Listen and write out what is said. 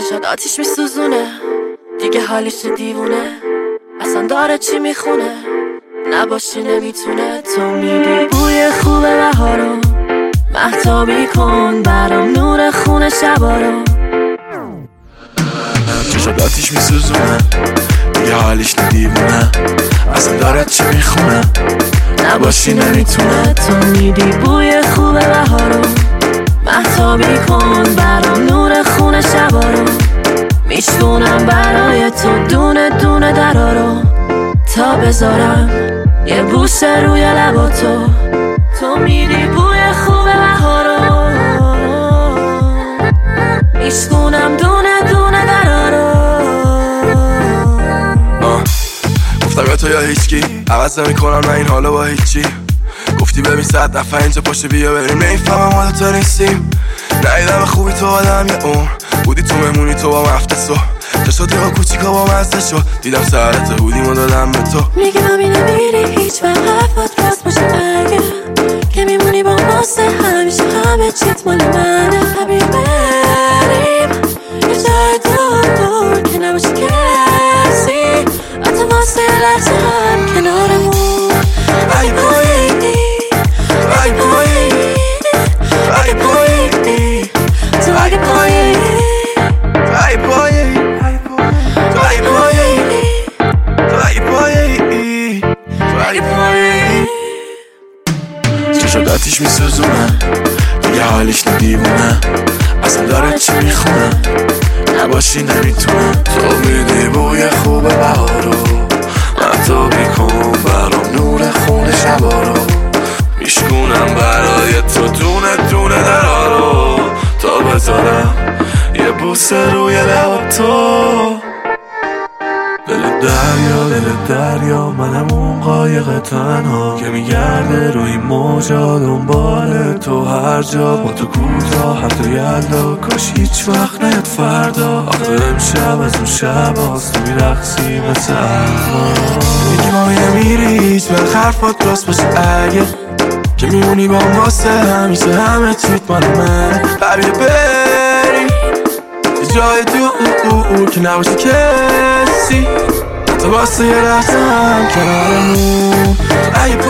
چشات آتیش میسوزونه، دیگه حالیش دیوونه، اصلا داره چی میخونه، نباشی نمیتونه. تو میدی بوی خوب بهارو، مهتابی کن برام نور خونه شبارو. چشات آتیش میسوزونه، دیگه حالیش دیوونه، اصلا داره چی میخونه، نباشی نمیتونه. تو میدی بوی خوب بهارو، مهتابی کن برام نور خونه شبارو. میشونم برای تو دونه دونه درارو، تا بذارم یه بوسه روی لباتو. تو میدی بوی خوب بهارو، میشونم دونه دونه درارو. گفتم یا تو یا هیچکی، عوض نمی‌کنم نه این حالو با هیچی. گفتی ببین 100 دفعه اینجا پاشه بیا بریم، نمیفهمم حالا تو نیستیم. ندیدم خوبی تو آدم یه اون بودی، تو مهمونی تو با مفته سو چشات یا کوچیکا با مزده شد، دیدم سرت هودیمو دادم به تو. میگه مامی نمیری هیچ وقت، حرفات راست باشه اگه که میمونی با واسه همیشه، همه چیت مال منه. حبیبی بریم یه جای دور که نباشه کسی، حتی واسه لحظه هم کنارمون. اگه پایینی اگه پایینی اگه پایینی تو اگه پایینی ای پایه تو ای پایه تو ای پایه تو ای پایه. چشات آتیش میسوزونه، دیگه حالیش دیوونه، اصلا داره چی میخونه، نباشی نمیتونه. تو میدی بوی خوب بهارو، مهتابی کن برام نور خونه شبارو. میشکونم برای تو دونه دونه درارو، تا بذارم یه بوسه روی لب تو. دل دریا منم اون قایق تنها که میگرده روی موجا دنبال تو هر جا. با تو کوتاه حتی یلدا، کاش هیچ وقت نیاد فردا. آخه امشب از اون شب هاست، تو میرقصی مثل الان. میگی مامی نمیری هیچ وقت، حرفات راست باشه اگه که میمونی با هم واسه همیشه، همه چیت مال من. حبیبی بریم یه جای دور که نباشه کسی، تو واسه یه لحظه هم کنارمون.